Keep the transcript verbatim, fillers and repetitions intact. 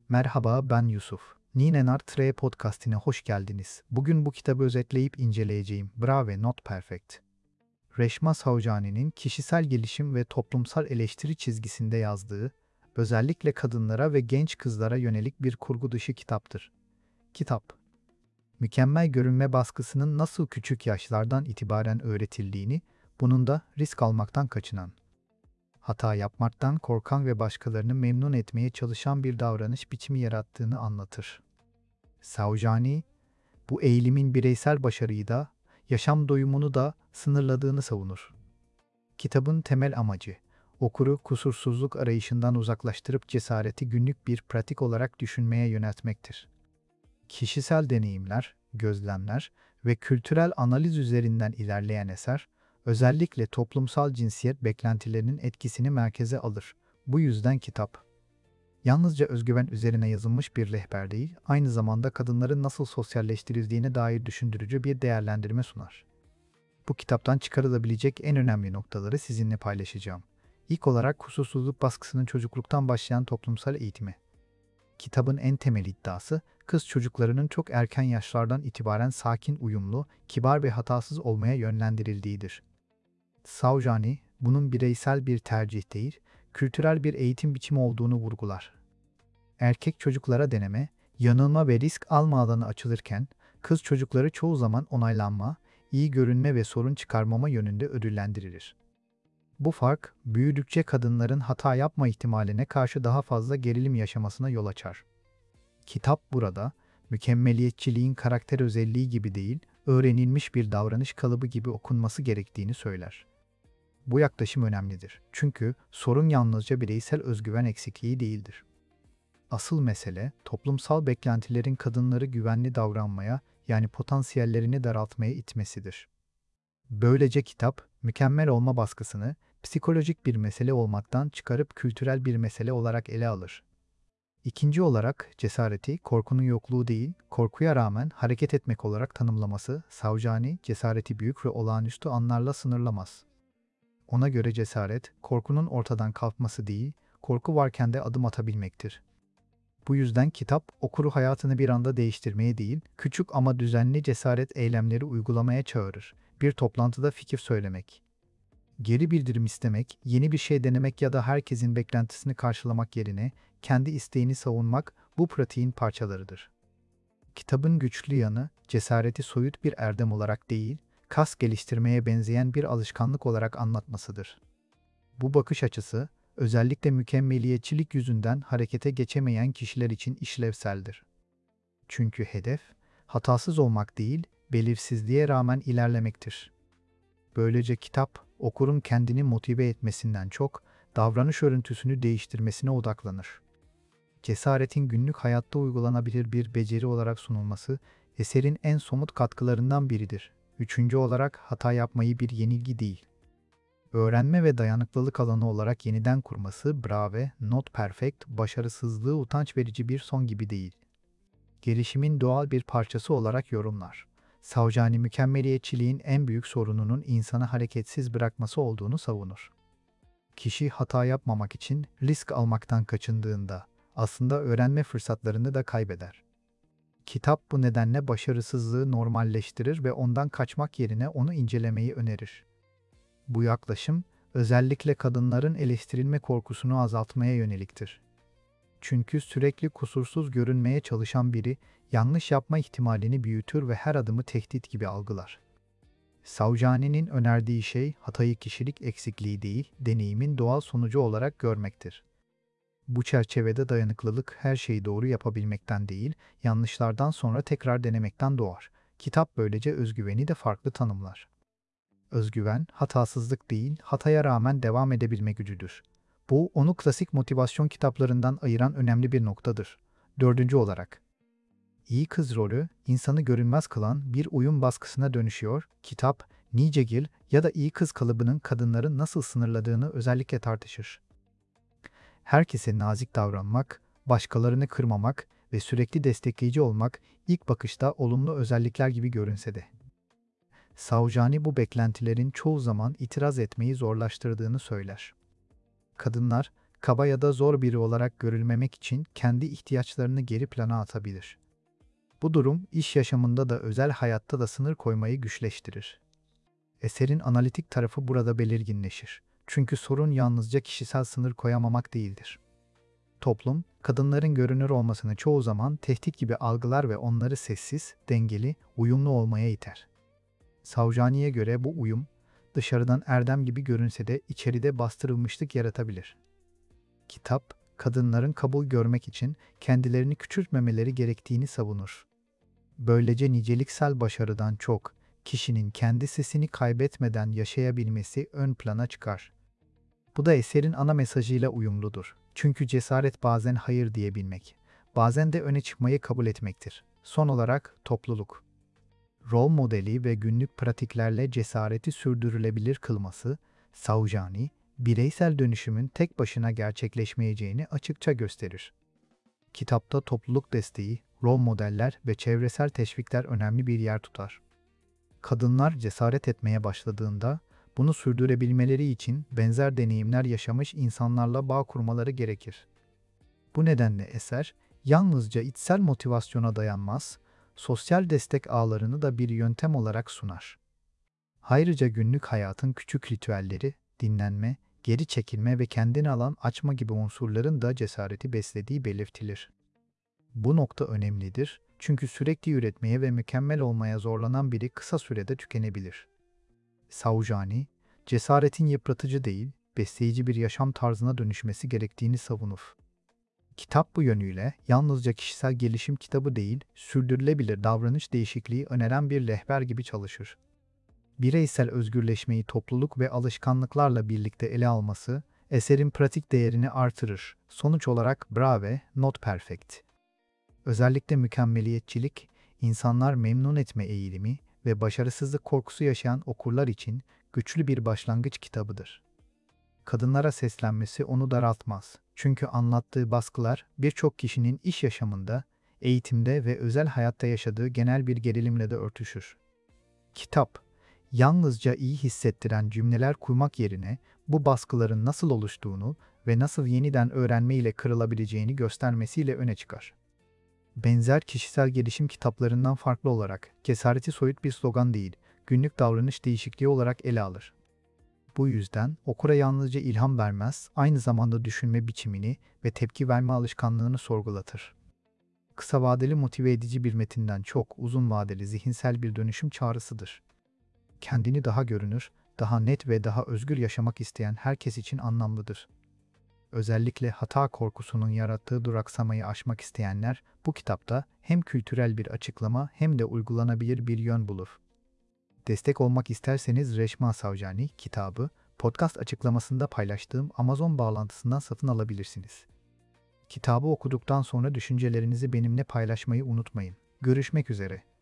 Merhaba, ben Yusuf. Ninenar Tre podcastine hoş geldiniz. Bugün bu kitabı özetleyip inceleyeceğim. Brave Not Perfect. Reşma Saujani'nin kişisel gelişim ve toplumsal eleştiri çizgisinde yazdığı, özellikle kadınlara ve genç kızlara yönelik bir kurgu dışı kitaptır. Kitap, mükemmel görünme baskısının nasıl küçük yaşlardan itibaren öğretildiğini, bunun da risk almaktan kaçınan, hata yapmaktan korkan ve başkalarını memnun etmeye çalışan bir davranış biçimi yarattığını anlatır. Saujani, bu eğilimin bireysel başarıyı da, yaşam doyumunu da sınırladığını savunur. Kitabın temel amacı, okuru kusursuzluk arayışından uzaklaştırıp cesareti günlük bir pratik olarak düşünmeye yöneltmektir. Kişisel deneyimler, gözlemler ve kültürel analiz üzerinden ilerleyen eser, özellikle toplumsal cinsiyet beklentilerinin etkisini merkeze alır. Bu yüzden kitap, yalnızca özgüven üzerine yazılmış bir rehber değil, aynı zamanda kadınların nasıl sosyalleştirildiğine dair düşündürücü bir değerlendirme sunar. Bu kitaptan çıkarılabilecek en önemli noktaları sizinle paylaşacağım. İlk olarak kusursuzluk baskısının çocukluktan başlayan toplumsal eğitimi. Kitabın en temel iddiası, kız çocuklarının çok erken yaşlardan itibaren sakin, uyumlu, kibar ve hatasız olmaya yönlendirildiğidir. Saujani, bunun bireysel bir tercih değil, kültürel bir eğitim biçimi olduğunu vurgular. Erkek çocuklara deneme, yanılma ve risk alma alanı açılırken, kız çocukları çoğu zaman onaylanma, iyi görünme ve sorun çıkarmama yönünde ödüllendirilir. Bu fark, büyüdükçe kadınların hata yapma ihtimaline karşı daha fazla gerilim yaşamasına yol açar. Kitap burada, mükemmeliyetçiliğin karakter özelliği gibi değil, öğrenilmiş bir davranış kalıbı gibi okunması gerektiğini söyler. Bu yaklaşım önemlidir. Çünkü sorun yalnızca bireysel özgüven eksikliği değildir. Asıl mesele, toplumsal beklentilerin kadınları güvenli davranmaya, yani potansiyellerini daraltmaya itmesidir. Böylece kitap, mükemmel olma baskısını, psikolojik bir mesele olmaktan çıkarıp kültürel bir mesele olarak ele alır. İkinci olarak, cesareti, korkunun yokluğu değil, korkuya rağmen hareket etmek olarak tanımlaması, Saujani, cesareti büyük ve olağanüstü anlarla sınırlamaz. Ona göre cesaret, korkunun ortadan kalkması değil, korku varken de adım atabilmektir. Bu yüzden kitap, okuru hayatını bir anda değiştirmeye değil, küçük ama düzenli cesaret eylemleri uygulamaya çağırır. Bir toplantıda fikir söylemek, geri bildirim istemek, yeni bir şey denemek ya da herkesin beklentisini karşılamak yerine kendi isteğini savunmak bu pratiğin parçalarıdır. Kitabın güçlü yanı, cesareti soyut bir erdem olarak değil, kas geliştirmeye benzeyen bir alışkanlık olarak anlatmasıdır. Bu bakış açısı, özellikle mükemmeliyetçilik yüzünden harekete geçemeyen kişiler için işlevseldir. Çünkü hedef, hatasız olmak değil, belirsizliğe rağmen ilerlemektir. Böylece kitap, okurun kendini motive etmesinden çok, davranış örüntüsünü değiştirmesine odaklanır. Cesaretin günlük hayatta uygulanabilir bir beceri olarak sunulması, eserin en somut katkılarından biridir. Üçüncü olarak, hata yapmayı bir yenilgi değil, öğrenme ve dayanıklılık alanı olarak yeniden kurması, brave, not perfect, başarısızlığı utanç verici bir son gibi değil, gelişimin doğal bir parçası olarak yorumlar. Saujani mükemmeliyetçiliğin en büyük sorununun insanı hareketsiz bırakması olduğunu savunur. Kişi hata yapmamak için risk almaktan kaçındığında aslında öğrenme fırsatlarını da kaybeder. Kitap bu nedenle başarısızlığı normalleştirir ve ondan kaçmak yerine onu incelemeyi önerir. Bu yaklaşım, özellikle kadınların eleştirilme korkusunu azaltmaya yöneliktir. Çünkü sürekli kusursuz görünmeye çalışan biri, yanlış yapma ihtimalini büyütür ve her adımı tehdit gibi algılar. Saujani'nin önerdiği şey, hatayı kişilik eksikliği değil, deneyimin doğal sonucu olarak görmektir. Bu çerçevede dayanıklılık her şeyi doğru yapabilmekten değil, yanlışlardan sonra tekrar denemekten doğar. Kitap böylece özgüveni de farklı tanımlar. Özgüven, hatasızlık değil, hataya rağmen devam edebilme gücüdür. Bu, onu klasik motivasyon kitaplarından ayıran önemli bir noktadır. Dördüncü olarak, iyi kız rolü, insanı görünmez kılan bir uyum baskısına dönüşüyor. Kitap, Nicegil ya da iyi kız kalıbının kadınları nasıl sınırladığını özellikle tartışır. Herkese nazik davranmak, başkalarını kırmamak ve sürekli destekleyici olmak ilk bakışta olumlu özellikler gibi görünse de, Saujani bu beklentilerin çoğu zaman itiraz etmeyi zorlaştırdığını söyler. Kadınlar, kaba ya da zor biri olarak görülmemek için kendi ihtiyaçlarını geri plana atabilir. Bu durum iş yaşamında da özel hayatta da sınır koymayı güçleştirir. Eserin analitik tarafı burada belirginleşir. Çünkü sorun yalnızca kişisel sınır koyamamak değildir. Toplum, kadınların görünür olmasını çoğu zaman tehdit gibi algılar ve onları sessiz, dengeli, uyumlu olmaya iter. Savcani'ye göre bu uyum, dışarıdan erdem gibi görünse de içeride bastırılmışlık yaratabilir. Kitap, kadınların kabul görmek için kendilerini küçültmemeleri gerektiğini savunur. Böylece niceliksel başarıdan çok, kişinin kendi sesini kaybetmeden yaşayabilmesi ön plana çıkar. Bu da eserin ana mesajıyla uyumludur. Çünkü cesaret bazen hayır diyebilmek, bazen de öne çıkmayı kabul etmektir. Son olarak topluluk. Rol modeli ve günlük pratiklerle cesareti sürdürülebilir kılması, Savcani, bireysel dönüşümün tek başına gerçekleşmeyeceğini açıkça gösterir. Kitapta topluluk desteği, rol modeller ve çevresel teşvikler önemli bir yer tutar. Kadınlar cesaret etmeye başladığında, bunu sürdürebilmeleri için benzer deneyimler yaşamış insanlarla bağ kurmaları gerekir. Bu nedenle eser, yalnızca içsel motivasyona dayanmaz, sosyal destek ağlarını da bir yöntem olarak sunar. Ayrıca günlük hayatın küçük ritüelleri, dinlenme, geri çekilme ve kendine alan açma gibi unsurların da cesareti beslediği belirtilir. Bu nokta önemlidir çünkü sürekli üretmeye ve mükemmel olmaya zorlanan biri kısa sürede tükenebilir. Savcani, cesaretin yıpratıcı değil, besleyici bir yaşam tarzına dönüşmesi gerektiğini savunur. Kitap bu yönüyle yalnızca kişisel gelişim kitabı değil, sürdürülebilir davranış değişikliği öneren bir rehber gibi çalışır. Bireysel özgürleşmeyi topluluk ve alışkanlıklarla birlikte ele alması, eserin pratik değerini artırır. Sonuç olarak Brave, Not Perfect. Özellikle mükemmeliyetçilik, insanlar memnun etme eğilimi ve başarısızlık korkusu yaşayan okurlar için güçlü bir başlangıç kitabıdır. Kadınlara seslenmesi onu daraltmaz. Çünkü anlattığı baskılar birçok kişinin iş yaşamında, eğitimde ve özel hayatta yaşadığı genel bir gerilimle de örtüşür. Kitap, yalnızca iyi hissettiren cümleler kurmak yerine bu baskıların nasıl oluştuğunu ve nasıl yeniden öğrenmeyle kırılabileceğini göstermesiyle öne çıkar. Benzer kişisel gelişim kitaplarından farklı olarak cesareti soyut bir slogan değil, günlük davranış değişikliği olarak ele alır. Bu yüzden okura yalnızca ilham vermez, aynı zamanda düşünme biçimini ve tepki verme alışkanlığını sorgulatır. Kısa vadeli motive edici bir metinden çok uzun vadeli zihinsel bir dönüşüm çağrısıdır. Kendini daha görünür, daha net ve daha özgür yaşamak isteyen herkes için anlamlıdır. Özellikle hata korkusunun yarattığı duraksamayı aşmak isteyenler bu kitapta hem kültürel bir açıklama hem de uygulanabilir bir yön bulur. Destek olmak isterseniz Reşma Savcani kitabı podcast açıklamasında paylaştığım Amazon bağlantısından satın alabilirsiniz. Kitabı okuduktan sonra düşüncelerinizi benimle paylaşmayı unutmayın. Görüşmek üzere.